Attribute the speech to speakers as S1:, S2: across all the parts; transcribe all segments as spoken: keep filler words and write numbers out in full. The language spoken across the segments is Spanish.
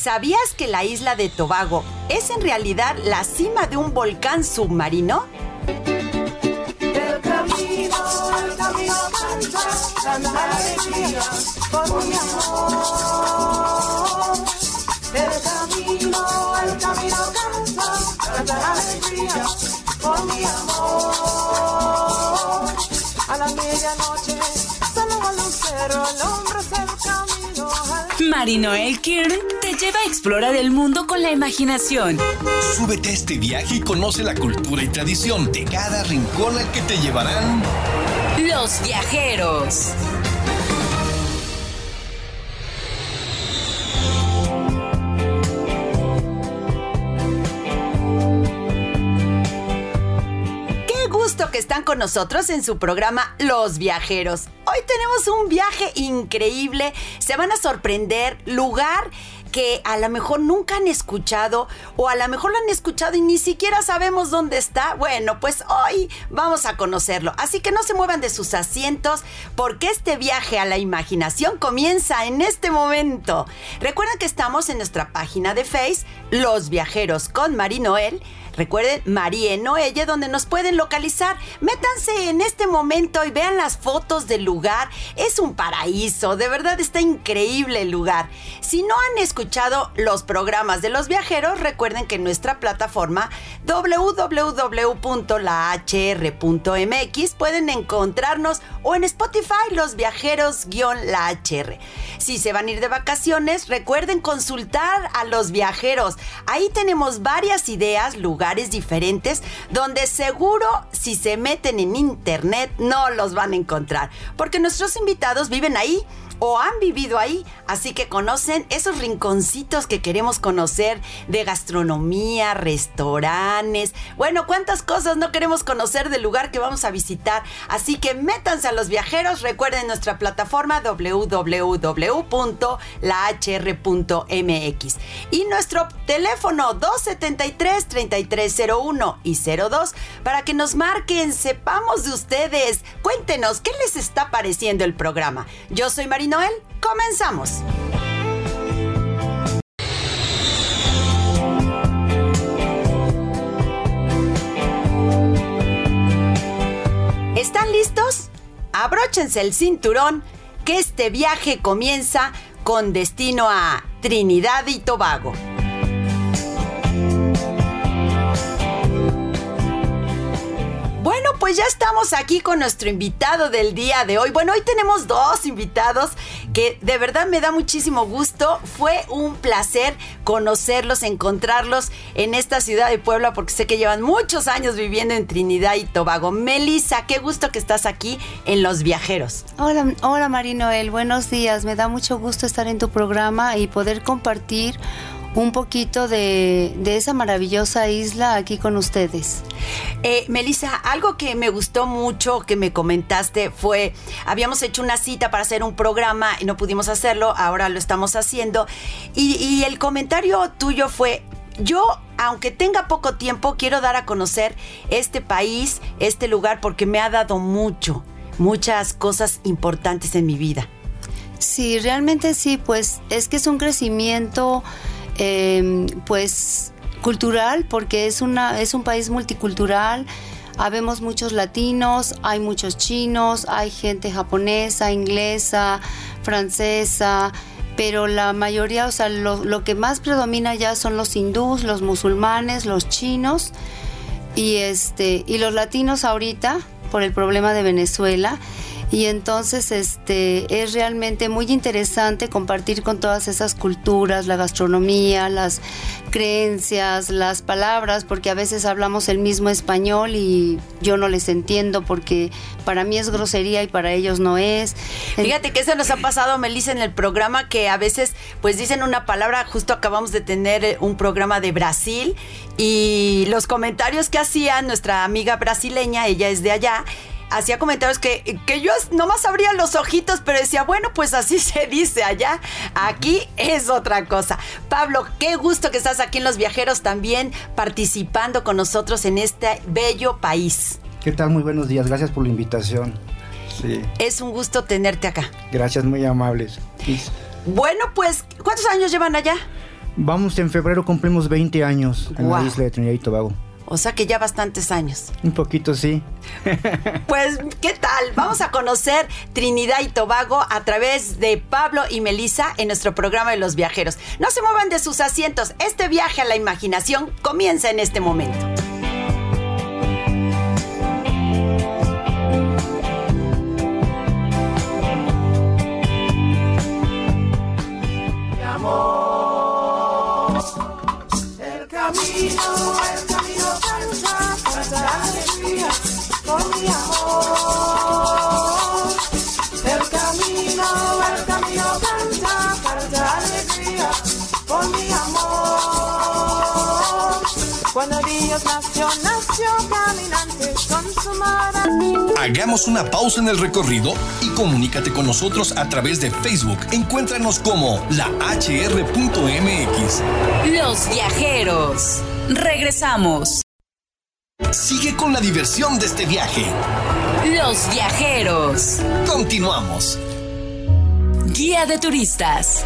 S1: ¿Sabías que la isla de Tobago es en realidad la cima de un volcán submarino?
S2: El camino, el camino cansa, canta la alegría con mi amor. El camino, el camino cansa, canta la alegría con mi amor. A la medianoche, solo al lucero, el hombre es el camino.
S3: Marinoel Kirn te lleva a explorar el mundo con la imaginación.
S4: Súbete a este viaje y conoce la cultura y tradición de cada rincón al que te llevarán
S3: Los Viajeros.
S1: Que están con nosotros en su programa Los Viajeros. Hoy tenemos un viaje increíble. Se van a sorprender. Lugar que a lo mejor nunca han escuchado, o a lo mejor lo han escuchado y ni siquiera sabemos dónde está. Bueno, pues hoy vamos a conocerlo. Así que no se muevan de sus asientos, porque este viaje a la imaginación comienza en este momento. Recuerden que estamos en nuestra página de Face, Los Viajeros con Marinoel. Recuerden, Marie Noelle, donde nos pueden localizar. Métanse en este momento y vean las fotos del lugar. Es un paraíso, de verdad está increíble el lugar. Si no han escuchado los programas de Los Viajeros, recuerden que en nuestra plataforma doble u doble u doble u punto la hache erre punto eme equis pueden encontrarnos, o en Spotify, Los Viajeros-la hache erre. Si se van a ir de vacaciones, recuerden consultar a Los Viajeros. Ahí tenemos varias ideas, lugares diferentes, donde seguro si se meten en internet no los van a encontrar, porque nuestros invitados viven ahí o han vivido ahí, así que conocen esos rinconcitos que queremos conocer de gastronomía, restaurantes. Bueno, cuántas cosas no queremos conocer del lugar que vamos a visitar. Así que métanse a Los Viajeros. Recuerden nuestra plataforma doble u doble u doble u punto la hache erre punto eme equis y nuestro teléfono dos setenta y tres, treinta y tres cero uno y cero dos para que nos marquen, sepamos de ustedes. Cuéntenos qué les está pareciendo el programa. Yo soy María Noel, comenzamos. ¿Están listos? Abróchense el cinturón, que este viaje comienza con destino a Trinidad y Tobago. Bueno, pues ya estamos aquí con nuestro invitado del día de hoy. Bueno, hoy tenemos dos invitados que de verdad me da muchísimo gusto. Fue un placer conocerlos, encontrarlos en esta ciudad de Puebla, porque sé que llevan muchos años viviendo en Trinidad y Tobago. Melissa, qué gusto que estás aquí en Los Viajeros.
S5: Hola, hola Marinoel, buenos días. Me da mucho gusto estar en tu programa y poder compartir un poquito de, de esa maravillosa isla aquí con ustedes.
S1: Eh, Melissa, algo que me gustó mucho que me comentaste fue, habíamos hecho una cita para hacer un programa y no pudimos hacerlo, ahora lo estamos haciendo, y, y el comentario tuyo fue: yo, aunque tenga poco tiempo, quiero dar a conocer este país, este lugar, porque me ha dado mucho, muchas cosas importantes en mi vida.
S5: Sí, realmente sí, pues es que es un crecimiento Eh, pues cultural, porque es una es un país multicultural. Habemos muchos latinos, hay muchos chinos, hay gente japonesa, inglesa, francesa, pero la mayoría, o sea, lo, lo que más predomina ya son los hindús, los musulmanes, los chinos y este y los latinos ahorita por el problema de Venezuela. Y entonces este es realmente muy interesante compartir con todas esas culturas, la gastronomía, las creencias, las palabras, porque a veces hablamos el mismo español y yo no les entiendo, porque para mí es grosería y para ellos no es.
S1: Fíjate que eso nos ha pasado, Melissa, en el programa, que a veces pues dicen una palabra. Justo acabamos de tener un programa de Brasil y los comentarios que hacía nuestra amiga brasileña, ella es de allá, hacía comentarios que, que yo nomás abría los ojitos, pero decía, bueno, pues así se dice allá, aquí es otra cosa. Pablo, qué gusto que estás aquí en Los Viajeros también, participando con nosotros en este bello país.
S6: ¿Qué tal? Muy buenos días, gracias por la invitación. Sí.
S1: Es un gusto tenerte acá.
S6: Gracias, muy amables. Sí.
S1: Bueno, pues, ¿cuántos años llevan allá?
S6: Vamos, en febrero cumplimos veinte años en
S1: Guau.
S6: la isla de Trinidad y Tobago.
S1: O sea que ya bastantes años.
S6: Un poquito, sí.
S1: Pues, ¿qué tal? Vamos a conocer Trinidad y Tobago a través de Pablo y Melissa en nuestro programa de Los Viajeros. No se muevan de sus asientos. Este viaje a la imaginación comienza en este momento.
S2: El camino, el camino cansa, cansa la alegría con mi amor. El camino, el camino cansa, cansa la alegría con mi amor. Cuando Dios nació, nació caminante con su maravilla.
S4: Hagamos una pausa en el recorrido y comunícate con nosotros a través de Facebook. Encuéntranos como la H R punto M X.
S3: Los Viajeros. Regresamos.
S4: Sigue con la diversión de este viaje.
S3: Los Viajeros.
S4: Continuamos.
S3: Guía de turistas.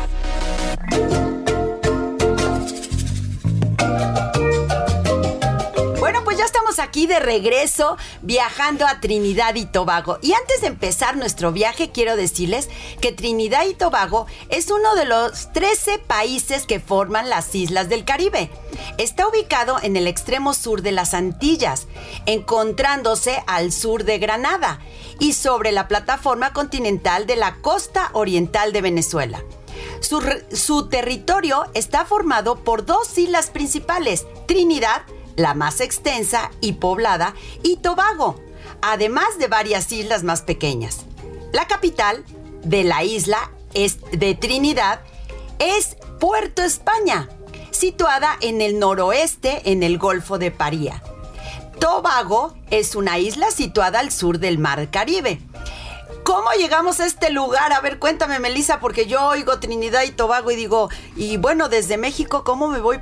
S1: Bueno, pues ya estamos aquí de regreso viajando a Trinidad y Tobago. Y antes de empezar nuestro viaje, quiero decirles que Trinidad y Tobago es uno de los trece países que forman las islas del Caribe. Está ubicado en el extremo sur de las Antillas, encontrándose al sur de Granada y sobre la plataforma continental de la costa oriental de Venezuela. Su, su territorio está formado por dos islas principales, Trinidad, la más extensa y poblada, y Tobago, además de varias islas más pequeñas. La capital de la isla es de Trinidad es Puerto España, situada en el noroeste en el Golfo de Paria. Tobago es una isla situada al sur del Mar Caribe. ¿Cómo llegamos a este lugar? A ver, cuéntame, Melissa, porque yo oigo Trinidad y Tobago y digo, y bueno, desde México, ¿cómo me voy?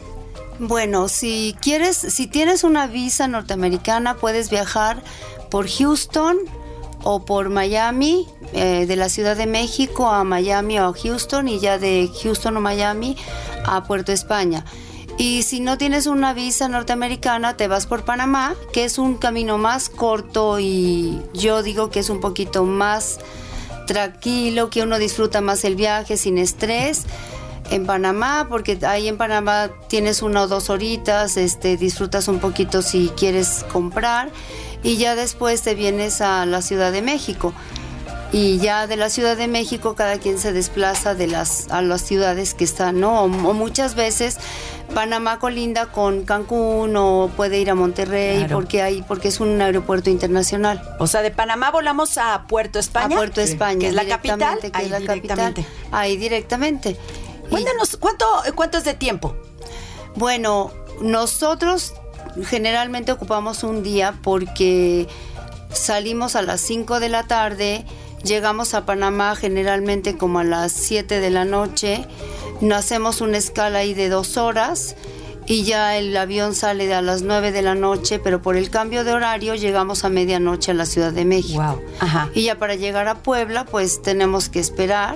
S5: Bueno, si quieres, si tienes una visa norteamericana, puedes viajar por Houston o por Miami, eh, de la Ciudad de México a Miami o a Houston, y ya de Houston o Miami a Puerto España. Y si no tienes una visa norteamericana, te vas por Panamá, que es un camino más corto y yo digo que es un poquito más tranquilo, que uno disfruta más el viaje sin estrés. En Panamá, porque ahí en Panamá tienes una o dos horitas, este, disfrutas un poquito si quieres comprar, y ya después te vienes a la Ciudad de México. Y ya de la Ciudad de México cada quien se desplaza de las, a las ciudades que están, ¿no? O, o muchas veces Panamá colinda con Cancún o puede ir a Monterrey,
S1: claro,
S5: porque hay, porque es un aeropuerto internacional.
S1: O sea, de Panamá volamos a Puerto España.
S5: A Puerto España,
S1: que es la capital,
S5: que
S1: ahí
S5: es la
S1: directamente.
S5: capital, ahí directamente.
S1: Cuéntanos, ¿cuánto, ¿cuánto es de tiempo?
S5: Bueno, nosotros generalmente ocupamos un día porque salimos a las cinco de la tarde, llegamos a Panamá generalmente como a las siete de la noche, nos hacemos una escala ahí de dos horas y ya el avión sale a las nueve de la noche, pero por el cambio de horario llegamos a medianoche a la Ciudad de México.
S1: Wow. Ajá.
S5: Y ya para llegar a Puebla, pues tenemos que esperar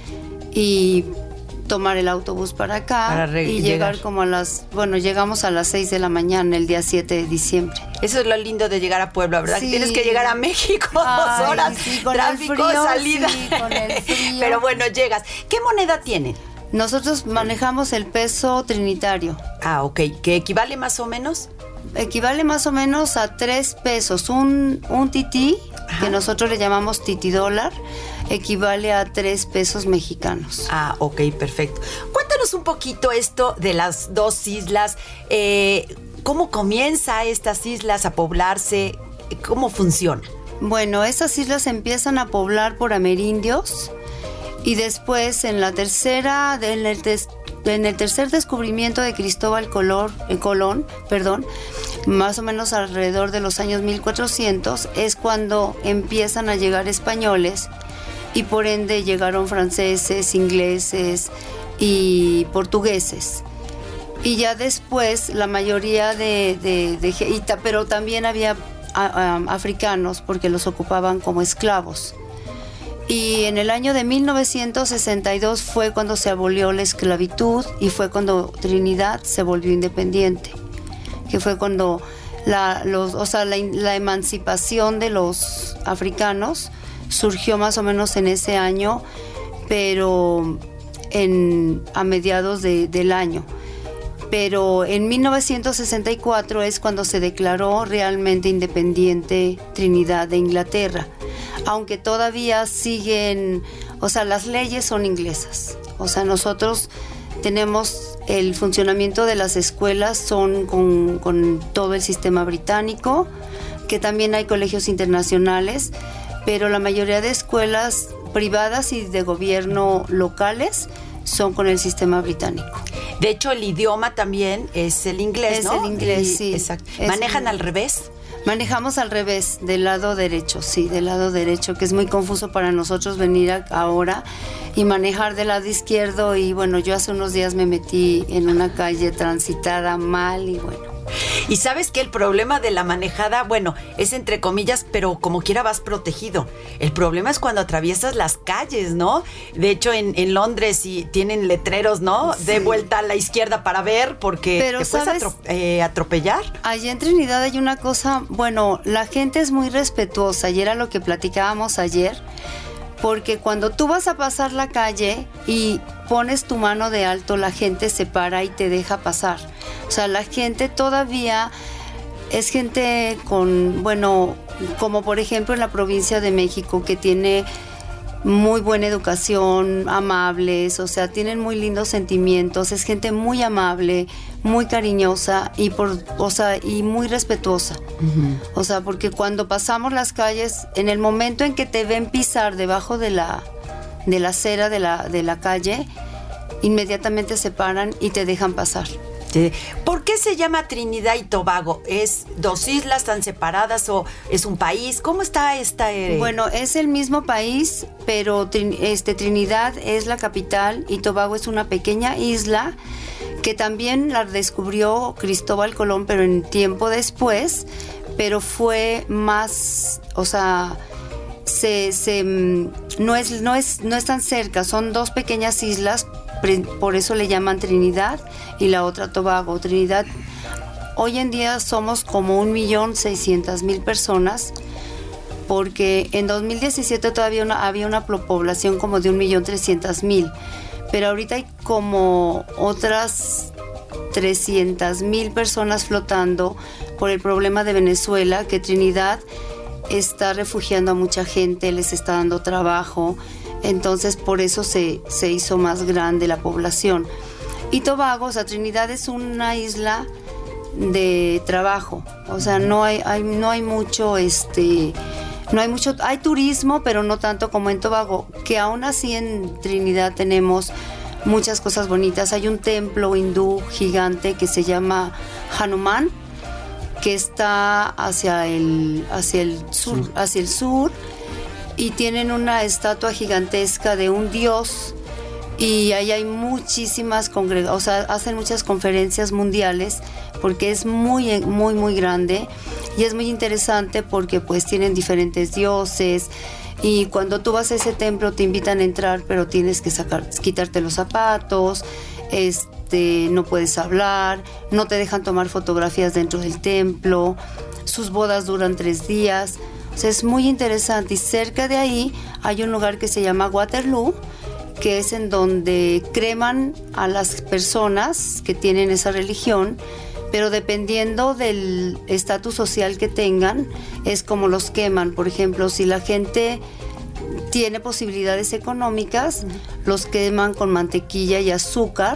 S5: y tomar el autobús para acá
S1: Para re-
S5: y llegar,
S1: llegar.
S5: como a las, bueno, llegamos a las seis de la mañana el día siete de diciembre.
S1: Eso es lo lindo de llegar a Puebla, ¿verdad?
S5: Sí.
S1: Que tienes que llegar a México
S5: Ay,
S1: dos horas,
S5: sí, con
S1: tráfico,
S5: el frío,
S1: salida.
S5: sí, con el frío.
S1: Pero bueno, llegas. ¿Qué moneda tienen?
S5: Nosotros manejamos el peso trinitario.
S1: Ah, ok. ¿Que equivale más o menos?
S5: Equivale más o menos a tres pesos. Un, un tití,
S1: Ajá.
S5: que nosotros le llamamos tití dólar, equivale a tres pesos mexicanos.
S1: Ah, ok, perfecto. Cuéntanos un poquito esto de las dos islas. Eh, ¿Cómo comienza estas islas a poblarse? ¿Cómo funciona?
S5: Bueno, esas islas empiezan a poblar por amerindios y después en la tercera, en el, des, en el tercer descubrimiento de Cristóbal Colón, eh, Colón, perdón, más o menos alrededor de los años mil cuatrocientos, es cuando empiezan a llegar españoles y por ende llegaron franceses, ingleses y portugueses. Y ya después la mayoría de, de, de, de pero también había a, a, africanos porque los ocupaban como esclavos. Y en el año de mil novecientos sesenta y dos fue cuando se abolió la esclavitud y fue cuando Trinidad se volvió independiente, que fue cuando la, los, o sea, la, la emancipación de los africanos surgió más o menos en ese año, pero en, a mediados de, del año. Pero en mil novecientos sesenta y cuatro es cuando se declaró realmente independiente Trinidad de Inglaterra, aunque todavía siguen, o sea, las leyes son inglesas. O sea, nosotros tenemos el funcionamiento de las escuelas, son con, con todo el sistema británico, que también hay colegios internacionales, pero la mayoría de escuelas privadas y de gobierno locales son con el sistema británico.
S1: De hecho, el idioma también es el inglés,
S5: es
S1: ¿no?
S5: Es el inglés,
S1: y,
S5: sí.
S1: Exacto.
S5: Es
S1: ¿Manejan
S5: el,
S1: al revés?
S5: Manejamos al revés, del lado derecho, sí, del lado derecho, que es muy confuso para nosotros venir a, ahora y manejar del lado izquierdo. Y bueno, yo hace unos días me metí en una calle transitada mal y bueno.
S1: Y sabes que el problema de la manejada, bueno, es entre comillas, pero como quiera vas protegido. El problema es cuando atraviesas las calles, ¿no? De hecho, en, en Londres sí tienen letreros, ¿no? Sí. De vuelta a la izquierda para ver, porque
S5: pero,
S1: te puedes
S5: ¿sabes?
S1: Atro- eh, atropellar.
S5: Allí en Trinidad hay una cosa, bueno, la gente es muy respetuosa, y era lo que platicábamos ayer, porque cuando tú vas a pasar la calle y pones tu mano de alto, la gente se para y te deja pasar. O sea, la gente todavía es gente con, bueno, como por ejemplo en la provincia de México, que tiene muy buena educación, amables, o sea, tienen muy lindos sentimientos, es gente muy amable, muy cariñosa y por, o sea, y muy respetuosa. Uh-huh. O sea, porque cuando pasamos las calles, en el momento en que te ven pisar debajo de la de la acera de la de la calle, inmediatamente se paran y te dejan pasar.
S1: Sí. ¿Por qué se llama Trinidad y Tobago? ¿Es dos islas tan separadas o es un país? ¿Cómo está esta? Eh?
S5: Bueno, es el mismo país, pero este, Trinidad es la capital y Tobago es una pequeña isla que también la descubrió Cristóbal Colón, pero en tiempo después, pero fue más, o sea, se, se, no es, no es, no es tan cerca, son dos pequeñas islas. Por eso le llaman Trinidad y la otra Tobago. Trinidad, hoy en día somos como un millón seiscientas mil personas, porque en dos mil diecisiete todavía una, había una población como de un millón trescientas mil, pero ahorita hay como otras trescientas mil personas flotando por el problema de Venezuela, que Trinidad está refugiando a mucha gente, les está dando trabajo. Entonces por eso se, se hizo más grande la población. Y Tobago, o sea, Trinidad es una isla de trabajo, o sea, no hay, hay, no hay mucho, este, no hay mucho, hay turismo, pero no tanto como en Tobago, que aún así en Trinidad tenemos muchas cosas bonitas. Hay un templo hindú gigante que se llama Hanuman, que está hacia el, hacia el sur, sí. hacia el sur. Y tienen una estatua gigantesca de un dios, y ahí hay muchísimas congregaciones, o sea, hacen muchas conferencias mundiales porque es muy, muy, muy grande y es muy interesante porque pues tienen diferentes dioses, y cuando tú vas a ese templo te invitan a entrar, pero tienes que sacar, quitarte los zapatos, este, no puedes hablar, no te dejan tomar fotografías dentro del templo, sus bodas duran tres días. O sea, es muy interesante, y cerca de ahí hay un lugar que se llama Waterloo, que es en donde creman a las personas que tienen esa religión, pero dependiendo del estatus social que tengan, es como los queman. Por ejemplo, si la gente tiene posibilidades económicas, los queman con mantequilla y azúcar,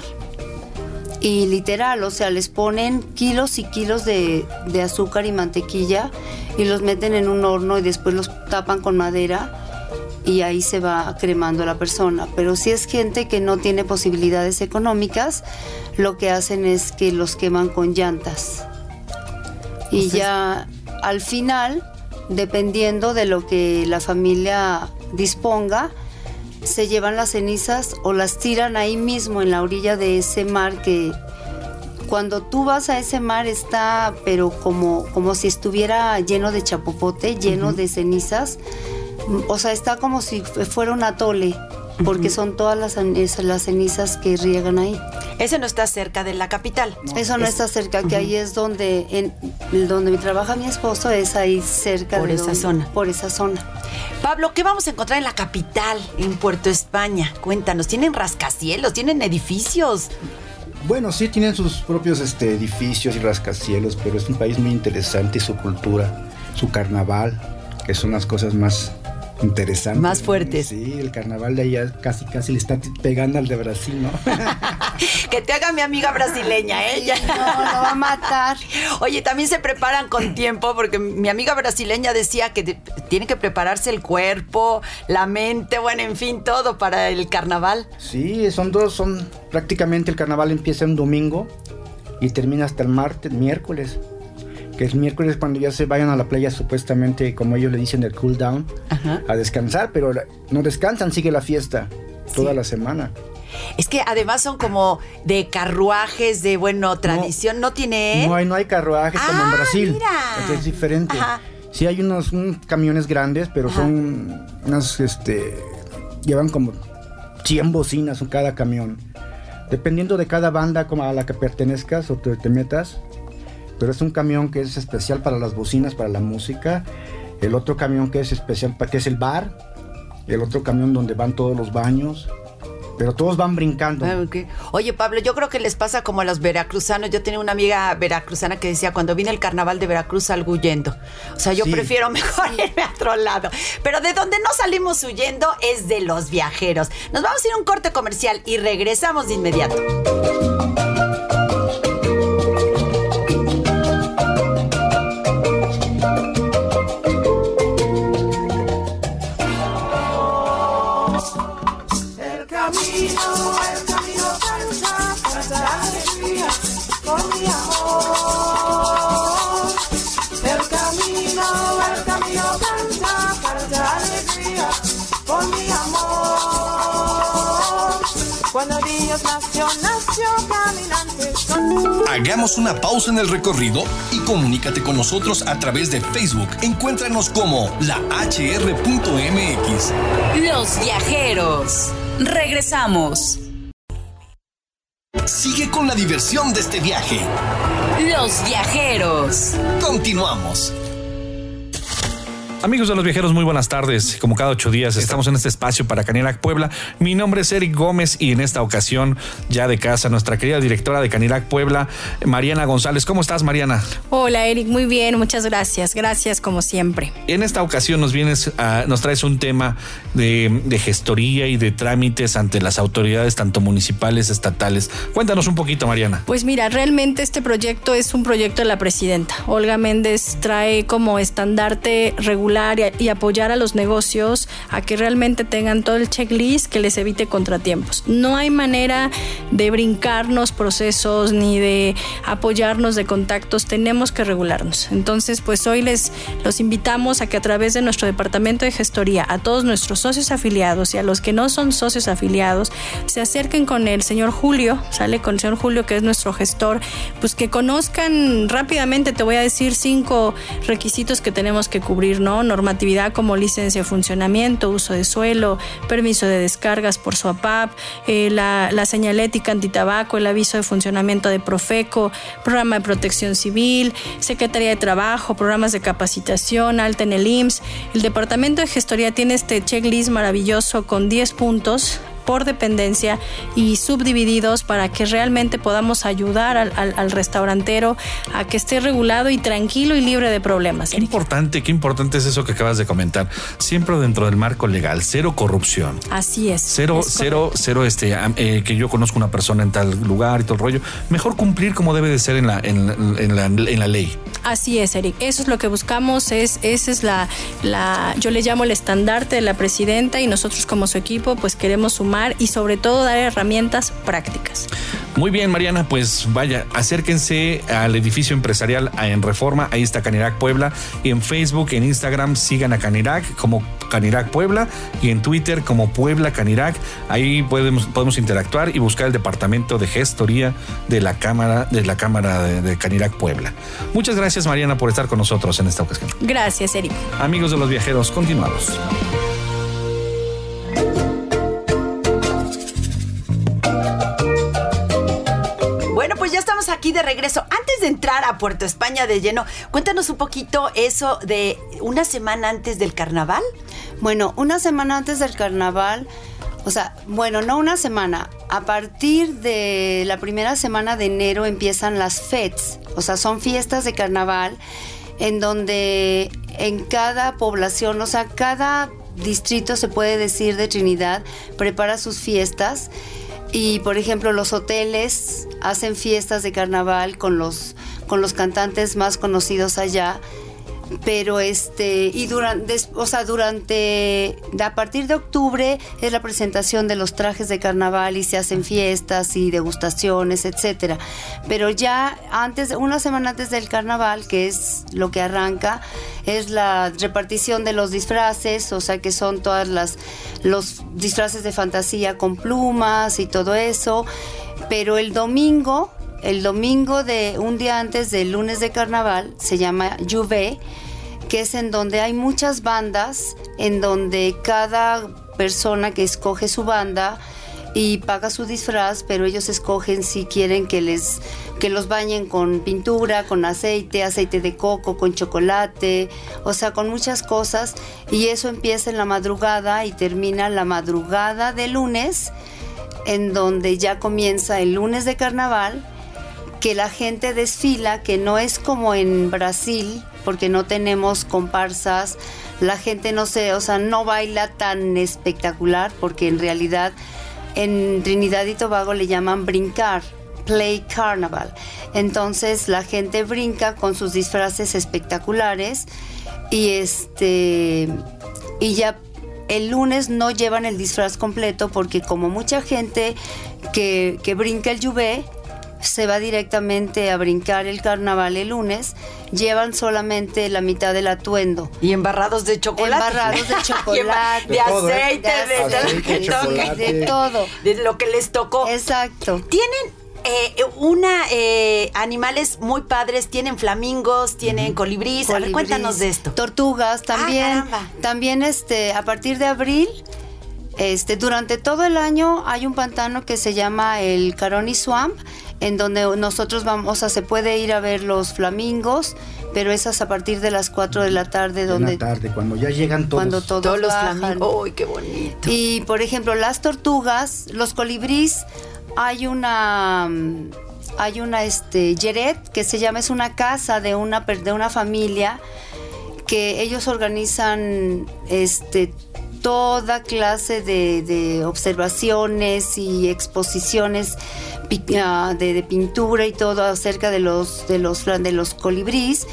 S5: y literal, o sea, les ponen kilos y kilos de, de azúcar y mantequilla y los meten en un horno y después los tapan con madera y ahí se va cremando la persona. Pero si es gente que no tiene posibilidades económicas, lo que hacen es que los queman con llantas. Y Entonces, ya al final, dependiendo de lo que la familia disponga, se llevan las cenizas o las tiran ahí mismo en la orilla de ese mar, que cuando tú vas a ese mar está, pero como, como si estuviera lleno de chapopote, lleno uh-huh. de cenizas. o sea, está como si fuera un atole, porque uh-huh. son todas las, las cenizas que riegan ahí.
S1: Ese no está cerca de la capital.
S5: No, Eso no es, está cerca, que uh-huh. ahí es donde en donde trabaja mi esposo, es ahí cerca
S1: por
S5: de
S1: esa
S5: donde,
S1: zona.
S5: Por esa zona.
S1: Pablo, ¿qué vamos a encontrar en la capital, en Puerto España? Cuéntanos, ¿tienen rascacielos? ¿Tienen edificios?
S6: Bueno, sí, tienen sus propios este, edificios y rascacielos, pero es un país muy interesante, su cultura, su carnaval, que son las cosas más interesantes.
S1: Más fuertes.
S6: Sí, el carnaval de allá casi casi le está pegando al de Brasil, ¿no?
S1: Que te haga mi amiga brasileña, ¿eh?
S5: Sí, no, lo va a matar.
S1: Oye, también se preparan con tiempo, porque mi amiga brasileña decía que de, tiene que prepararse el cuerpo, la mente, bueno, en fin, todo para el carnaval.
S6: Sí, son dos, son prácticamente el carnaval empieza un domingo y termina hasta el martes, miércoles. Que el miércoles cuando ya se vayan a la playa, supuestamente, como ellos le dicen, el cool down, ajá, a descansar, pero no descansan, sigue la fiesta toda sí. la semana.
S1: Es que además son como de carruajes, de, bueno, tradición, ¿no, no tiene?
S6: No hay, no hay carruajes ah, como en Brasil.
S1: Mira.
S6: Entonces es diferente. Ajá. Sí hay unos, unos camiones grandes, pero ajá. son unas, este, llevan como cien bocinas en cada camión. Dependiendo de cada banda como a la que pertenezcas o te, te metas. Pero es un camión que es especial para las bocinas, para la música. El otro camión que es especial, que es el bar. El otro camión donde van todos los baños. Pero todos van brincando.
S1: Okay. Oye, Pablo, yo creo que les pasa como a los veracruzanos. Yo tenía una amiga veracruzana que decía, cuando viene el carnaval de Veracruz salgo huyendo. O sea, yo sí. prefiero mejor sí. irme a otro lado. Pero de donde no salimos huyendo es de los viajeros. Nos vamos a ir a un corte comercial y regresamos de inmediato.
S2: Cuando Dios nació, nació caminante.
S4: Hagamos una pausa en el recorrido y comunícate con nosotros a través de Facebook. Encuéntranos como la H R punto M X.
S3: Los Viajeros. Regresamos.
S4: Sigue con la diversión de este viaje.
S3: Los Viajeros.
S4: Continuamos.
S7: Amigos de Los Viajeros, muy buenas tardes. Como cada ocho días estamos en este espacio para Canirac Puebla. Mi nombre es Eric Gómez y en esta ocasión, ya de casa, nuestra querida directora de Canirac Puebla, Mariana González. ¿Cómo estás, Mariana?
S8: Hola, Eric. Muy bien, muchas gracias. Gracias, como siempre. En
S7: esta ocasión nos vienes, uh, nos traes un tema de, de gestoría y de trámites ante las autoridades, tanto municipales, estatales. Cuéntanos un poquito, Mariana.
S8: Pues mira, realmente este proyecto es un proyecto de la presidenta. Olga Méndez trae como estandarte regular y apoyar a los negocios a que realmente tengan todo el checklist que les evite contratiempos. No hay manera de brincarnos procesos ni de apoyarnos de contactos, tenemos que regularnos. Entonces, pues hoy les los invitamos a que a través de nuestro departamento de gestoría, a todos nuestros socios afiliados y a los que no son socios afiliados, se acerquen con el señor Julio, sale con el señor Julio, que es nuestro gestor, pues que conozcan rápidamente, te voy a decir cinco requisitos que tenemos que cubrir, ¿no? Normatividad como licencia de funcionamiento, uso de suelo, permiso de descargas por SUAPAP, eh, la, la señalética antitabaco, el aviso de funcionamiento de Profeco, programa de protección civil, Secretaría de Trabajo, programas de capacitación, alta en el I M S S. El Departamento de Gestoría tiene este checklist maravilloso con diez puntos por dependencia y subdivididos para que realmente podamos ayudar al, al, al restaurantero a que esté regulado y tranquilo y libre de problemas.
S7: Qué importante, qué importante es eso que acabas de comentar. Siempre dentro del marco legal, cero corrupción.
S8: Así es.
S7: Cero,
S8: es
S7: cero, cero, este, eh, que yo conozco una persona en tal lugar y todo el rollo. Mejor cumplir como debe de ser en la, en, en la, en la ley.
S8: Así es, Eric. Eso es lo que buscamos. Es, esa es la, la, yo le llamo el estandarte de la presidenta y nosotros como su equipo, pues queremos sumar y sobre todo dar herramientas prácticas.
S7: Muy bien, Mariana, pues vaya, acérquense al edificio empresarial en Reforma, ahí está Canirac Puebla, y en Facebook, en Instagram, sigan a Canirac como Canirac Puebla y en Twitter como Puebla Canirac. Ahí podemos, podemos interactuar y buscar el departamento de gestoría de la Cámara, de la Cámara de, de Canirac Puebla. Muchas gracias, Mariana, por estar con nosotros en esta ocasión.
S8: Gracias, Eric.
S7: Amigos de Los Viajeros, continuamos.
S1: Bueno, pues ya estamos aquí de regreso. Antes de entrar a Puerto España de lleno, cuéntanos un poquito eso de una semana antes del carnaval.
S5: Bueno, una semana antes del carnaval, o sea, bueno, no una semana. A partir de la primera semana de enero empiezan las fêtes, o sea, son fiestas de carnaval en donde en cada población, o sea, cada distrito, se puede decir, de Trinidad, prepara sus fiestas. Y, por ejemplo, los hoteles hacen fiestas de carnaval con los, con los cantantes más conocidos allá. Pero este, y durante, o sea, durante, a partir de octubre es la presentación de los trajes de carnaval y se hacen fiestas y degustaciones, etcétera. Pero ya antes, una semana antes del carnaval, que es lo que arranca, es la repartición de los disfraces, o sea, que son todas las, los disfraces de fantasía con plumas y todo eso. Pero el domingo, el domingo de un día antes del lunes de carnaval, se llama Juve, que es en donde hay muchas bandas, en donde cada persona que escoge su banda y paga su disfraz, pero ellos escogen si quieren que les que los bañen con pintura, con aceite, aceite de coco, con chocolate, o sea, con muchas cosas, y eso empieza en la madrugada y termina la madrugada de lunes, en donde ya comienza el lunes de carnaval, que la gente desfila, que no es como en Brasil, porque no tenemos comparsas, la gente no se, o sea, no baila tan espectacular, porque en realidad en Trinidad y Tobago le llaman brincar, play carnival. Entonces la gente brinca con sus disfraces espectaculares y este y ya el lunes no llevan el disfraz completo, porque como mucha gente que, que brinca el Juve se va directamente a brincar el carnaval el lunes, llevan solamente la mitad del atuendo.
S1: Y embarrados de chocolate.
S5: Embarrados de chocolate.
S1: de, aceite,
S5: de,
S1: de,
S5: aceite,
S1: de,
S5: de,
S1: chocolate,
S5: de todo.
S1: De lo que les tocó.
S5: Exacto.
S1: Tienen eh, una eh, animales muy padres, tienen flamingos, tienen uh-huh. colibrís. A ver, cuéntanos de esto.
S5: Tortugas también.
S1: Ah,
S5: también este, a partir de abril, este, durante todo el año hay un pantano que se llama el Caroni Swamp, en donde nosotros vamos, o sea, se puede ir a ver los flamingos, pero esas a partir de las cuatro de la tarde, donde
S6: de la tarde, cuando ya llegan todos,
S5: cuando todos,
S1: todos los
S5: bajan.
S1: flamingos. ¡Uy, qué bonito!
S5: Y por ejemplo, las tortugas, los colibrís, hay una hay una este Yeret, que se llama, es una casa de una de una familia que ellos organizan este toda clase de, de observaciones y exposiciones de, de pintura y todo acerca de los de los de los colibrís,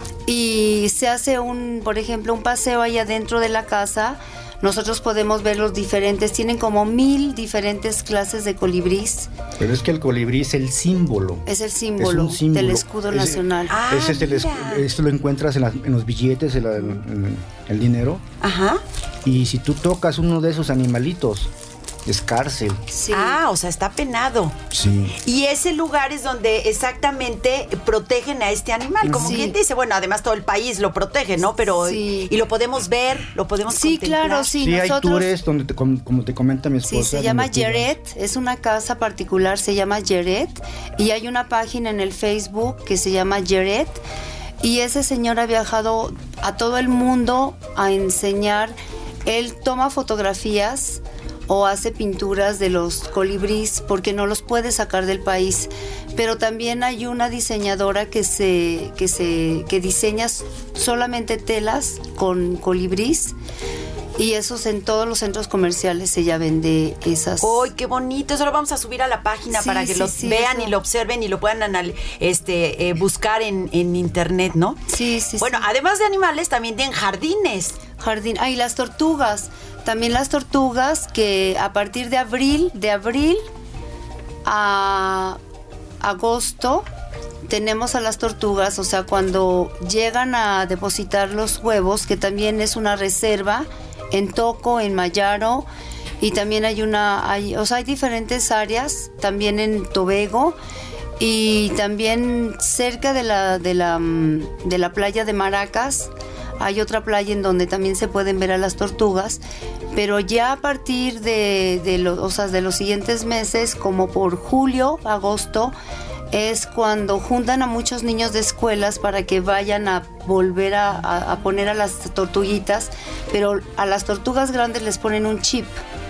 S5: y se hace un, por ejemplo, un paseo ahí adentro de la casa. Nosotros podemos ver los diferentes, tienen como mil diferentes clases de colibrís.
S6: Pero es que el colibrí es el símbolo.
S5: Es el símbolo,
S6: es símbolo.
S5: del escudo
S6: es,
S5: nacional.
S1: Ah,
S6: ese es el, esto lo encuentras en, la, en los billetes, en, la, en el dinero.
S1: Ajá.
S6: Y si tú tocas uno de esos animalitos, es cárcel.
S5: Sí.
S1: Ah, o sea, está penado.
S6: Sí.
S1: Y ese lugar es donde exactamente protegen a este animal. Como
S5: sí.
S1: quien dice, bueno, además todo el país lo protege, ¿no? Pero,
S5: sí.
S1: y lo podemos ver, lo podemos
S5: Sí,
S1: contemplar.
S5: claro, sí.
S6: Sí,
S5: nosotros,
S6: hay tours donde, te, como, como te comenta mi esposa.
S5: Sí, se llama
S6: donde tú vas.
S5: Yeret, es una casa particular, se llama Yeret, y hay una página en el Facebook que se llama Yeret, y ese señor ha viajado a todo el mundo a enseñar. Él toma fotografías o hace pinturas de los colibrís porque no los puede sacar del país, pero también hay una diseñadora que se que se que diseña solamente telas con colibrís, y esos en todos los centros comerciales ella vende esas.
S1: ¡Ay, qué bonito! Eso lo vamos a subir a la página, sí, para que
S5: sí,
S1: lo
S5: sí,
S1: vean
S5: eso.
S1: y lo observen y lo puedan anal- este eh, buscar en, en internet, ¿no?
S5: Sí, sí,
S1: Bueno,
S5: sí.
S1: además de animales, también tienen jardines.
S5: Jardín. Ah, y las tortugas. También las tortugas, que a partir de abril, de abril a agosto, tenemos a las tortugas, o sea, cuando llegan a depositar los huevos, que también es una reserva en Toco, en Mayaro, y también hay una, hay, o sea, hay diferentes áreas, también en Tobago, y también cerca de la, de la, de la playa de Maracas, hay otra playa en donde también se pueden ver a las tortugas, pero ya a partir de, de, lo, o sea, de los siguientes meses, como por julio, agosto, es cuando juntan a muchos niños de escuelas para que vayan a volver a, a, a poner a las tortuguitas, pero a las tortugas grandes les ponen un chip,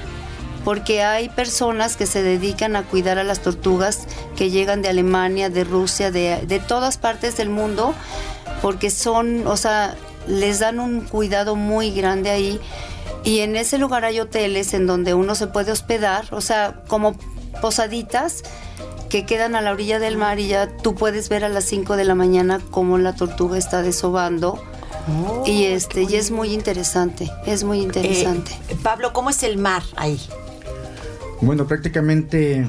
S5: porque hay personas que se dedican a cuidar a las tortugas que llegan de Alemania, de Rusia, de, de todas partes del mundo, porque son, o sea, les dan un cuidado muy grande ahí, y en ese lugar hay hoteles en donde uno se puede hospedar, o sea, como posaditas que quedan a la orilla del mar, y ya tú puedes ver a las cinco de la mañana cómo la tortuga está desovando. Oh, y este y es muy interesante, es muy interesante.
S1: Eh, Pablo, ¿cómo es el mar ahí?
S6: Bueno, prácticamente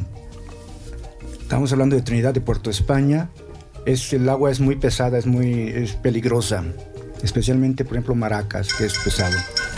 S6: estamos hablando de Trinidad, de Puerto España. Es, el agua es muy pesada, es muy es peligrosa, especialmente, por ejemplo, Maracas, que es pesado.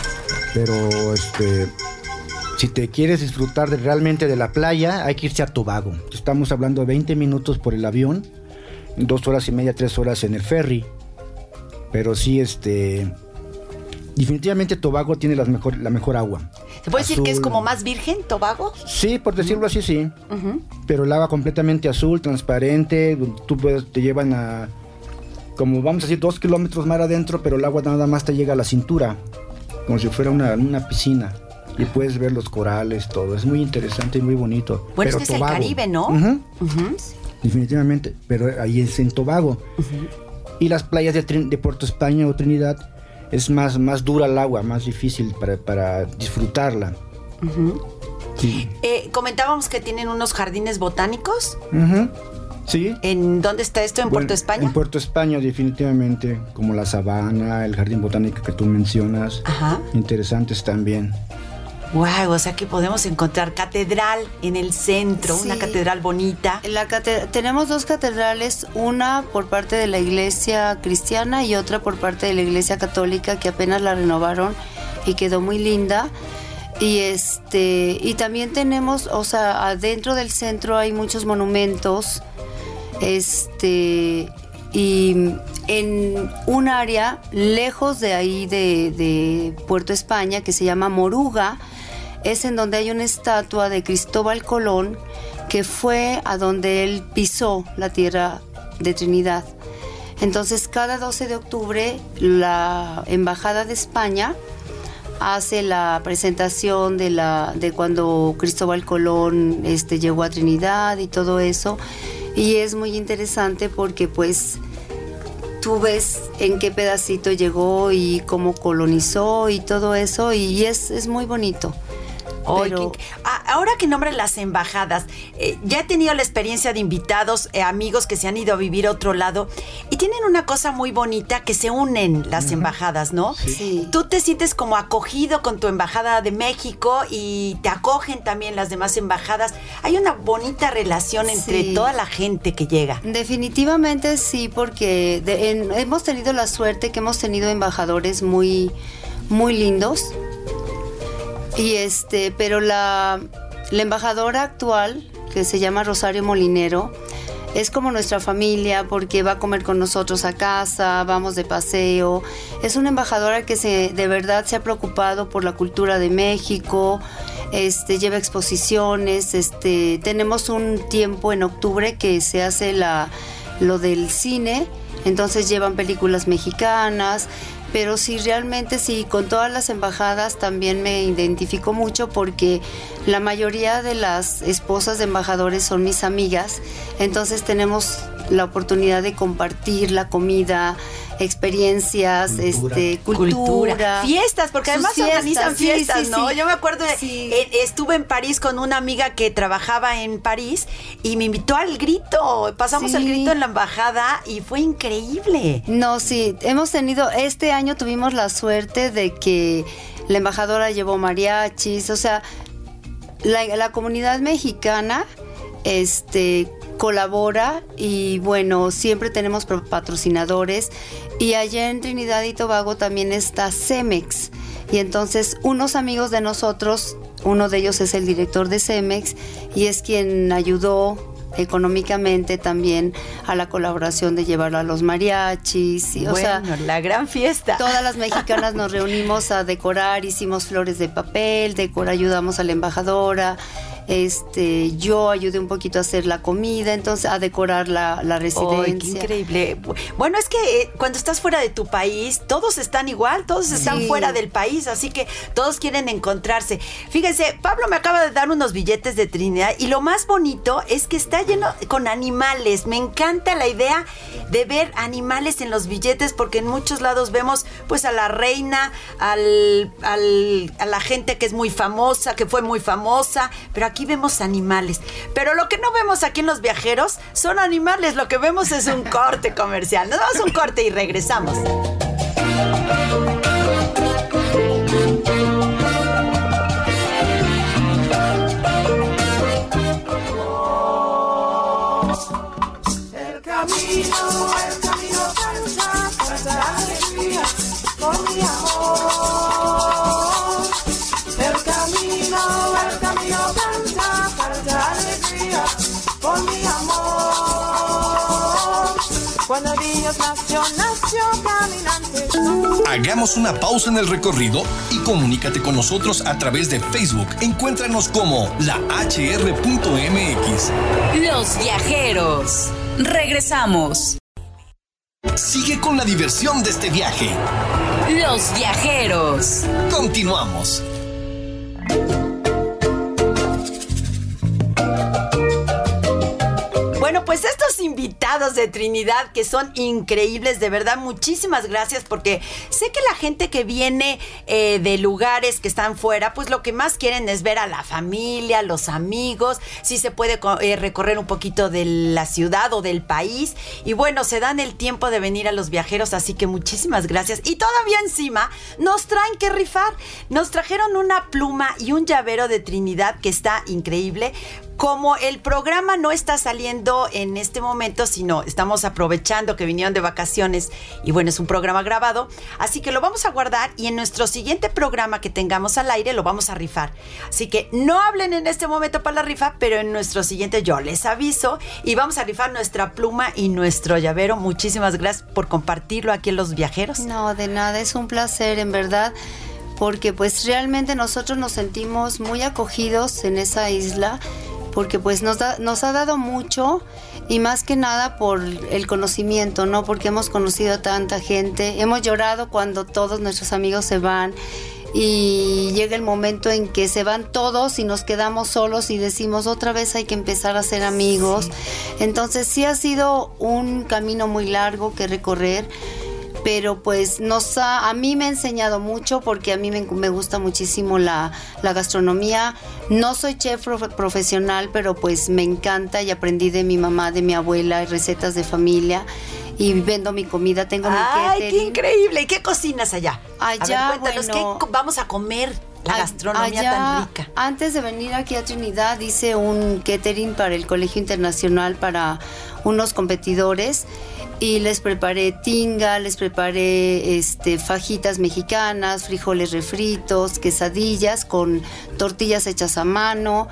S6: Pero este, si te quieres disfrutar de, realmente de la playa, hay que irse a Tobago. Estamos hablando de veinte minutos por el avión, dos horas y media, tres horas en el ferry. Pero sí, este, definitivamente Tobago tiene las mejor, la mejor agua.
S1: ¿Se puede
S6: azul.
S1: decir que es como más virgen, Tobago?
S6: Sí, por decirlo uh-huh. así, sí.
S1: Uh-huh.
S6: Pero el agua completamente azul, transparente. Tú puedes, te llevan a, como vamos a decir, dos kilómetros más adentro, pero el agua nada más te llega a la cintura, como si fuera una, una piscina. Y puedes ver los corales, todo. Es muy interesante y muy bonito.
S1: Bueno,
S6: pero
S1: este
S6: Tobago,
S1: es el Caribe, ¿no?
S6: Uh-huh.
S1: Uh-huh.
S6: Definitivamente, pero ahí es en Tobago. Uh-huh. Y las playas de, de Puerto España o Trinidad es más, más dura el agua, más difícil para, para disfrutarla.
S1: Uh-huh. Sí. Eh, comentábamos que tienen unos jardines botánicos.
S6: Uh-huh. Sí.
S1: ¿En dónde está esto? ¿En bueno, Puerto España?
S6: En Puerto España, definitivamente, como la sabana, el jardín botánico que tú mencionas.
S1: Ajá.
S6: Interesantes también.
S1: Wow, o sea que podemos encontrar catedral en el centro, sí. Una catedral bonita.
S5: La catedral, tenemos dos catedrales, una por parte de la iglesia cristiana y otra por parte de la iglesia católica, que apenas la renovaron y quedó muy linda. Y este y también tenemos, o sea, adentro del centro hay muchos monumentos. Este y en un área lejos de ahí de, de Puerto España, que se llama Moruga, es en donde hay una estatua de Cristóbal Colón, que fue a donde él pisó la tierra de Trinidad. Entonces, cada doce de octubre, la Embajada de España hace la presentación de, la, de cuando Cristóbal Colón este, llegó a Trinidad y todo eso. Y es muy interesante porque, pues, tú ves en qué pedacito llegó y cómo colonizó y todo eso, y es, es muy bonito.
S1: Pero... que, ahora que nombran las embajadas, eh, ya he tenido la experiencia de invitados, eh, amigos que se han ido a vivir a otro lado y tienen una cosa muy bonita, que se unen las uh-huh. embajadas, ¿no?
S5: Sí.
S1: Tú te sientes como acogido con tu embajada de México y te acogen también las demás embajadas. Hay una bonita relación entre sí. toda la gente que llega.
S5: Definitivamente sí, porque de, en, hemos tenido la suerte que hemos tenido embajadores muy, muy lindos. Y este, pero la, la embajadora actual, que se llama Rosario Molinero, es como nuestra familia, porque va a comer con nosotros a casa, vamos de paseo. Es una embajadora que se, de verdad se ha preocupado por la cultura de México, este, lleva exposiciones, este, tenemos un tiempo en octubre que se hace la, lo del cine, entonces llevan películas mexicanas. Pero sí, realmente sí, con todas las embajadas también me identifico mucho, porque la mayoría de las esposas de embajadores son mis amigas, entonces tenemos la oportunidad de compartir la comida, experiencias, cultura. este, cultura, cultura.
S1: Fiestas, porque además fiestas, organizan fiestas, sí, sí, ¿no? Sí. Yo me acuerdo, de,
S5: sí.
S1: eh, estuve en París con una amiga que trabajaba en París y me invitó al grito, pasamos sí. el grito en la embajada y fue increíble.
S5: No, sí, hemos tenido, este año tuvimos la suerte de que la embajadora llevó mariachis, o sea, la, la comunidad mexicana, este... colabora y bueno, siempre tenemos patrocinadores, y allá en Trinidad y Tobago también está Cemex, Y entonces unos amigos de nosotros, uno de ellos es el director de Cemex y es quien ayudó económicamente también a la colaboración de llevarlo a los mariachis. Y,
S1: bueno,
S5: o sea,
S1: la gran fiesta.
S5: Todas las mexicanas nos reunimos a decorar, hicimos flores de papel, decor, ayudamos a la embajadora. Este, yo ayudé un poquito a hacer la comida, entonces a decorar la, la residencia.
S1: ¡Ay, qué increíble! Bueno, es que eh, cuando estás fuera de tu país, todos están igual, todos están
S5: Sí.
S1: fuera del país, así que todos quieren encontrarse. Fíjense, Pablo me acaba de dar unos billetes de Trinidad y lo más bonito es que está lleno con animales. Me encanta la idea de ver animales en los billetes porque en muchos lados vemos pues a la reina, al, al, a la gente que es muy famosa, que fue muy famosa, pero aquí vemos animales. Pero lo que no vemos aquí en Los Viajeros son animales, lo que vemos es un corte comercial. Nos damos un corte y regresamos.
S2: El camino, el camino cansa, cansa la alegría con mi amor. El camino, el camino cansa, cansa la alegría con mi amor. Cuando Dios nació, nació caminante.
S4: Hagamos una pausa en el recorrido y comunícate con nosotros a través de Facebook. Encuéntranos como la H R punto M X.
S3: Los Viajeros. Regresamos.
S4: Sigue con la diversión de este viaje.
S3: Los Viajeros.
S4: Continuamos.
S1: Bueno, pues estos invitados de Trinidad que son increíbles, de verdad, muchísimas gracias porque sé que la gente que viene eh, de lugares que están fuera, pues lo que más quieren es ver a la familia, los amigos, si se puede eh, recorrer un poquito de la ciudad o del país y bueno, se dan el tiempo de venir a Los Viajeros, así que muchísimas gracias y todavía encima nos traen que rifar, nos trajeron una pluma y un llavero de Trinidad que está increíble. Como el programa no está saliendo en este momento, sino estamos aprovechando que vinieron de vacaciones y bueno, es un programa grabado, así que lo vamos a guardar y en nuestro siguiente programa que tengamos al aire lo vamos a rifar. Así que no hablen en este momento para la rifa, pero en nuestro siguiente yo les aviso y vamos a rifar nuestra pluma y nuestro llavero. Muchísimas gracias por compartirlo aquí en Los Viajeros.
S5: No, de nada, es un placer, en verdad, porque pues realmente nosotros nos sentimos muy acogidos en esa isla, porque pues nos, da, nos ha dado mucho y más que nada por el conocimiento, ¿no? Porque hemos conocido a tanta gente, hemos llorado cuando todos nuestros amigos se van y llega el momento en que se van todos y nos quedamos solos y decimos otra vez hay que empezar a ser amigos. Sí. Entonces sí ha sido un camino muy largo que recorrer, pero pues nos ha, a mí me ha enseñado mucho porque a mí me, me gusta muchísimo la, la gastronomía. No soy chef prof, profesional, pero pues me encanta y aprendí de mi mamá, de mi abuela, recetas de familia y vendo mi comida, tengo mi catering.
S1: ¡Ay, qué increíble! ¿Y qué cocinas allá?
S5: Allá,
S1: a ver, cuéntanos,
S5: bueno,
S1: ¿qué vamos a comer? La gastronomía
S5: allá,
S1: tan rica.
S5: Antes de venir aquí a Trinidad hice un catering para el Colegio Internacional para unos competidores y les preparé tinga, les preparé este, fajitas mexicanas, frijoles refritos, quesadillas con tortillas hechas a mano.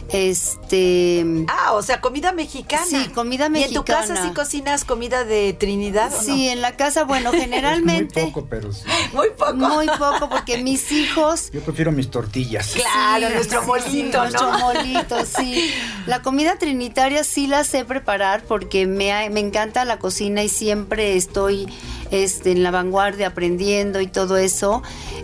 S5: Este.
S1: Ah, o sea, comida mexicana.
S5: Sí, comida mexicana.
S1: ¿Y en tu casa sí cocinas comida de Trinidad o no?
S5: Sí, en la casa, bueno, generalmente.
S6: Muy poco, pero sí.
S1: Muy poco.
S5: Muy poco, porque mis hijos.
S6: Yo prefiero mis tortillas.
S1: Claro,
S5: sí,
S1: nuestro
S5: sí,
S1: molito, ¿no?
S5: Nuestro molito, sí. La comida trinitaria sí la sé preparar porque me, me encanta la cocina y siempre estoy este, en la vanguardia aprendiendo y todo eso.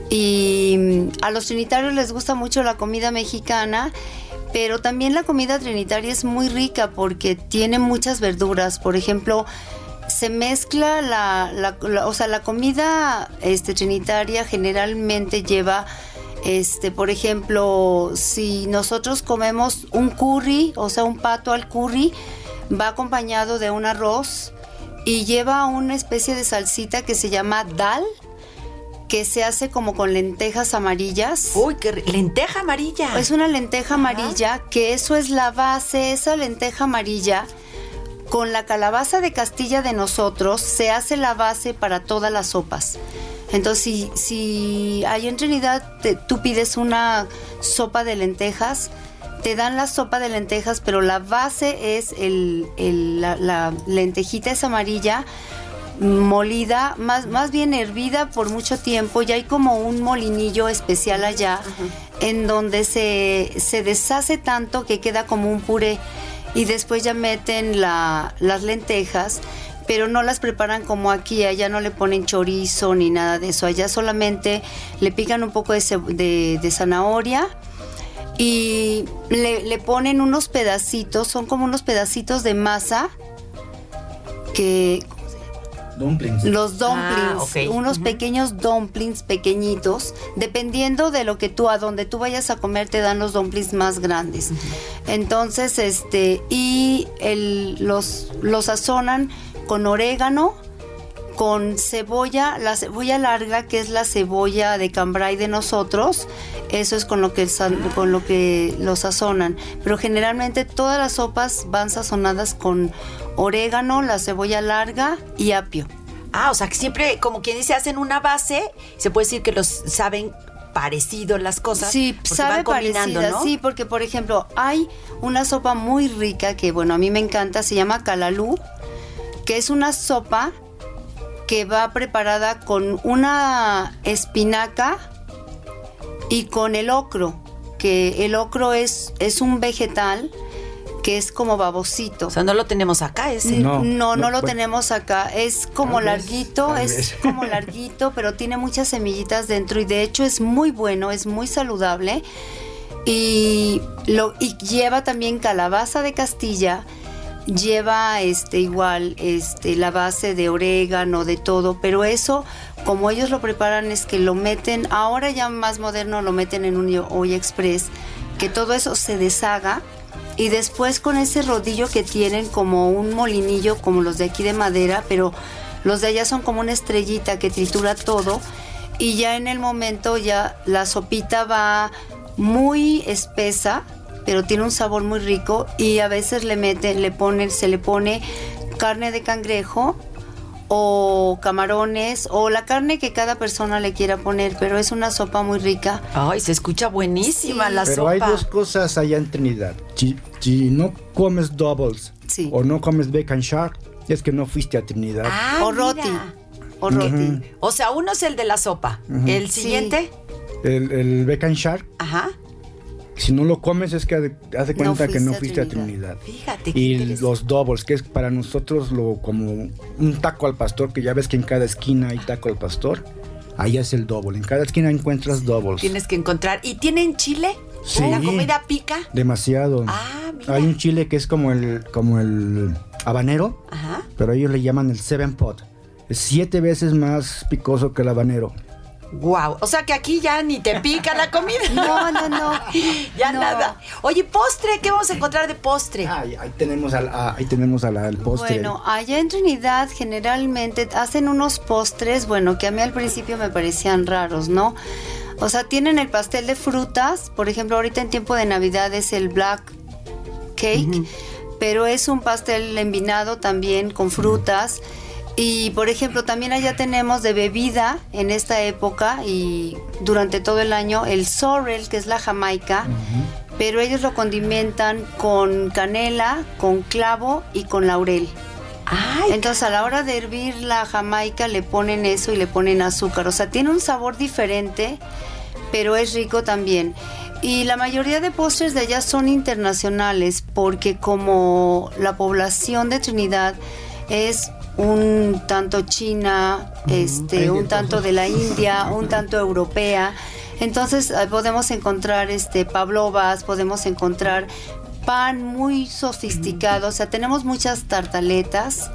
S5: Y a los trinitarios les gusta mucho la comida mexicana. Pero también la comida trinitaria es muy rica porque tiene muchas verduras. Por ejemplo, se mezcla la, la, la o sea, la comida este, trinitaria generalmente lleva, este, por ejemplo, si nosotros comemos un curry, o sea, un pato al curry, va acompañado de un arroz y lleva una especie de salsita que se llama dal, que se hace como con lentejas amarillas.
S1: Uy, qué lenteja amarilla.
S5: Es una lenteja amarilla, ajá, que eso es la base, esa lenteja amarilla, con la calabaza de Castilla de nosotros, se hace la base para todas las sopas. Entonces, si, si ahí en Trinidad te, tú pides una sopa de lentejas, te dan la sopa de lentejas, pero la base es el, el, la, la lentejita es amarilla, molida, más, más bien hervida por mucho tiempo. Ya hay como un molinillo especial allá, uh-huh. en donde se, se deshace tanto que queda como un puré. Y después ya meten la, las lentejas, pero no las preparan como aquí. Allá no le ponen chorizo ni nada de eso. Allá solamente le pican un poco de, de, de zanahoria y le, le ponen unos pedacitos, son como unos pedacitos de masa que...
S6: Dumplings.
S5: Los dumplings,
S1: ah, okay.
S5: unos uh-huh. pequeños dumplings pequeñitos, dependiendo de lo que tú, a donde tú vayas a comer, te dan los dumplings más grandes. Uh-huh. Entonces, este, y el, los, los sazonan con orégano, con cebolla, la cebolla larga, que es la cebolla de cambray de nosotros, eso es con lo que con lo que lo sazonan. Pero generalmente todas las sopas van sazonadas con orégano, la cebolla larga y apio.
S1: Ah, o sea que siempre, como quien dice, hacen una base, se puede decir que los saben parecido las cosas.
S5: Sí, sabe
S1: van combinando,
S5: parecida,
S1: ¿no?
S5: sí, porque por ejemplo, hay una sopa muy rica que, bueno, a mí me encanta, se llama calalú, que es una sopa que va preparada con una espinaca y con el ocro, que el ocro es, es un vegetal que es como babosito.
S1: O sea, no lo tenemos acá ese.
S5: No, no, no, no lo
S6: pues,
S5: tenemos acá. Es como
S6: tal vez,
S5: larguito,
S6: tal
S5: es
S6: vez.
S5: como larguito, pero tiene muchas semillitas dentro y de hecho es muy bueno, es muy saludable. Y, lo, y lleva también calabaza de Castilla, lleva este igual este la base de orégano, de todo, pero eso, como ellos lo preparan, es que lo meten, ahora ya más moderno, lo meten en un olla express, que todo eso se deshaga y después con ese rodillo que tienen como un molinillo, como los de aquí de madera, pero los de allá son como una estrellita que tritura todo y ya en el momento ya la sopita va muy espesa, pero tiene un sabor muy rico y a veces le meten, le ponen, se le pone carne de cangrejo o camarones o la carne que cada persona le quiera poner, pero es una sopa muy rica.
S1: Ay, se escucha buenísima
S5: Sí.
S1: la
S6: Pero
S1: sopa.
S6: hay dos cosas allá en Trinidad. Si, si no comes doubles
S5: Sí.
S6: o no comes bacon shark, es que no fuiste a Trinidad.
S1: Ah,
S5: o
S1: mira.
S5: roti, o roti.
S1: O sea, uno es el de la sopa. El
S5: Sí.
S1: siguiente,
S6: El, el bacon shark,
S1: ajá.
S6: si no lo comes es que haz de cuenta
S5: No
S6: que no
S5: fuiste
S6: fuiste
S5: a
S6: a Trinidad.
S1: Fíjate qué
S6: Y
S1: interesante.
S6: los doubles, que es para nosotros lo como un taco al pastor, que ya ves que en cada esquina hay taco al pastor. Ahí es el double. En cada esquina encuentras doubles.
S1: Tienes que encontrar. ¿Y tienen chile?
S6: Sí.
S1: ¿La comida pica?
S6: Demasiado.
S1: Ah, mira.
S6: Hay un chile que es como el como el habanero,
S1: Ajá.
S6: pero ellos le llaman el seven pot. Es siete veces más picoso que el habanero.
S1: Wow. O sea que aquí ya ni te pica la comida.
S5: No, no, no.
S1: Ya
S5: No.
S1: nada. Oye, postre, ¿qué vamos a encontrar de postre?
S6: Ahí, ahí tenemos al, ah, ahí tenemos al, al postre.
S5: Bueno, allá en Trinidad generalmente hacen unos postres, bueno, que a mí al principio me parecían raros, ¿no? O sea, tienen el pastel de frutas, por ejemplo, ahorita en tiempo de Navidad es el black cake, uh-huh. pero es un pastel envinado también con frutas. Y, por ejemplo, también allá tenemos de bebida en esta época y durante todo el año el sorrel, que es la jamaica, uh-huh. pero ellos lo condimentan con canela, con clavo y con laurel.
S1: Ay,
S5: Entonces, a la hora de hervir la jamaica le ponen eso y le ponen azúcar. O sea, tiene un sabor diferente, pero es rico también. Y la mayoría de postres de allá son internacionales porque como la población de Trinidad es un tanto china, este, un tanto de la India, un tanto europea. Entonces eh, podemos encontrar este pavlovas, podemos encontrar pan muy sofisticado, o sea, tenemos muchas tartaletas.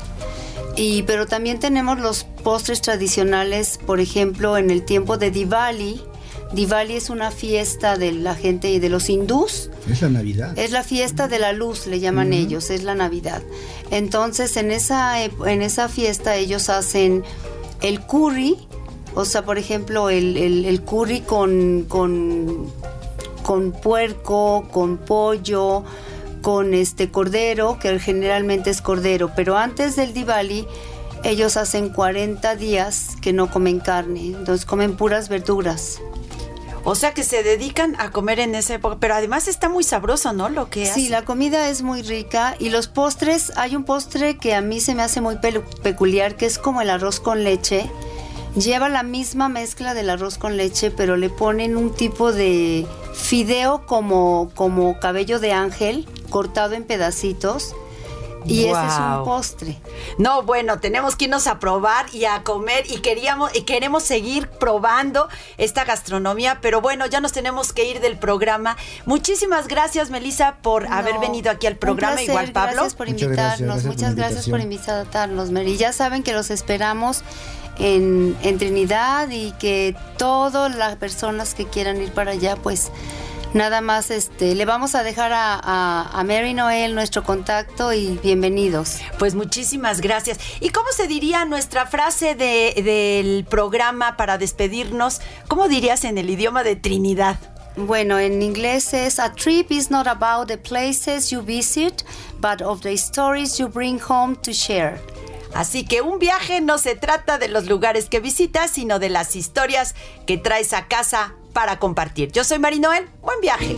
S5: Y pero también tenemos los postres tradicionales, por ejemplo, en el tiempo de Diwali. Diwali es una fiesta de la gente y de los hindús.
S6: Es la Navidad.
S5: Es la fiesta de la luz, le llaman uh-huh. ellos, es la Navidad. Entonces, en esa, en esa fiesta ellos hacen el curry, o sea, por ejemplo, el, el, el curry con, con, con puerco, con pollo, con este cordero, que generalmente es cordero. Pero antes del Diwali, ellos hacen cuarenta días que no comen carne, entonces comen puras verduras.
S1: O sea que se dedican a comer en esa época, pero además está muy sabroso, ¿no? Lo que
S5: Sí,
S1: hacen.
S5: la comida es muy rica y los postres, hay un postre que a mí se me hace muy pelu- peculiar, que es como el arroz con leche. Lleva la misma mezcla del arroz con leche, pero le ponen un tipo de fideo como, como cabello de ángel, cortado en pedacitos. Y
S1: Wow.
S5: ese es un postre.
S1: No, bueno, tenemos que irnos a probar y a comer y queríamos y queremos seguir probando esta gastronomía, pero bueno, ya nos tenemos que ir del programa. Muchísimas gracias, Melissa, por
S5: No,
S1: haber venido aquí al programa.
S5: un placer,
S1: Igual, Pablo.
S5: Gracias por
S6: Muchas
S5: invitarnos,
S6: gracias, gracias por
S5: muchas
S6: la
S5: gracias por
S6: invitación.
S5: invitarnos, Mary. Ya saben que los esperamos en, en Trinidad y que todas las personas que quieran ir para allá, pues nada más este le vamos a dejar a, a, a Mary Noel nuestro contacto y bienvenidos.
S1: Pues muchísimas gracias. ¿Y cómo se diría nuestra frase de, del programa para despedirnos? ¿Cómo dirías en el idioma de Trinidad?
S5: Bueno, en inglés es: a trip is not about the places you visit, but of the stories you bring home to share.
S1: Así que un viaje no se trata de los lugares que visitas, sino de las historias que traes a casa para compartir. Yo soy Mary Noel. Buen viaje.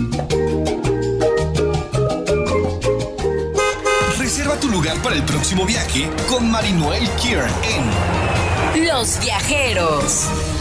S4: Reserva tu lugar para el próximo viaje con Mary Noel Kier en
S3: Los Viajeros.